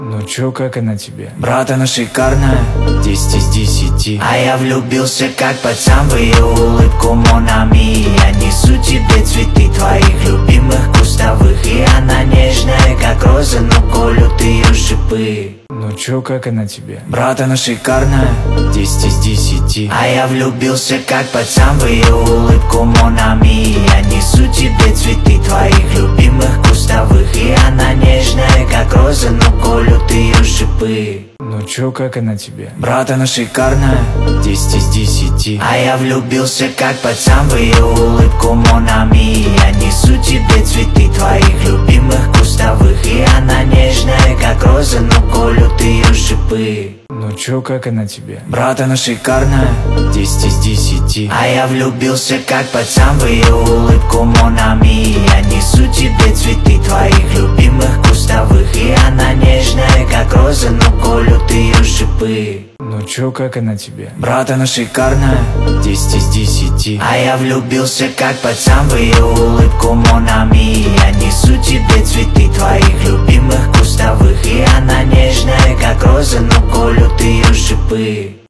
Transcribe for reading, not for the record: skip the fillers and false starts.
Ну чё, как она тебе? Брат, она шикарная, 10 из 10. А я влюбился как пацан в ее улыбку, Монами. Я несу тебе цветы твоих любимых кустовых. И она нежная как роза, но колют ее шипы. Ну чё, как она тебе? Брат, она шикарная, 10 из 10. А я влюбился как пацан в ее улыбку, Монами. Я несу тебе цветы твоих любимых кустовых. И она нежная как роза, но колют ее шипы. Ну чё, как она тебе? Брат, она шикарная, 10 из 10. А я влюбился как пацан в ее улыбку, Монами. Я несу тебе цветы твоих любимых кустовых. И она нежная как роза, но колют ее шипы. Ну чё, как она тебе? Брат, она шикарная, 10 из 10. А я влюбился как пацан в ее улыбку, Монами. Я несу тебе цветы твоих любимых кустовых. И она нежная как роза, но колют ее шипы. Ну чё, как она тебе? Брат, она шикарная, 10 из 10. А я влюбился как пацан в ее улыбку, Монами. Я несу тебе цветы твоих любимых кустовых. И она нежная как роза, но колют ее шипы.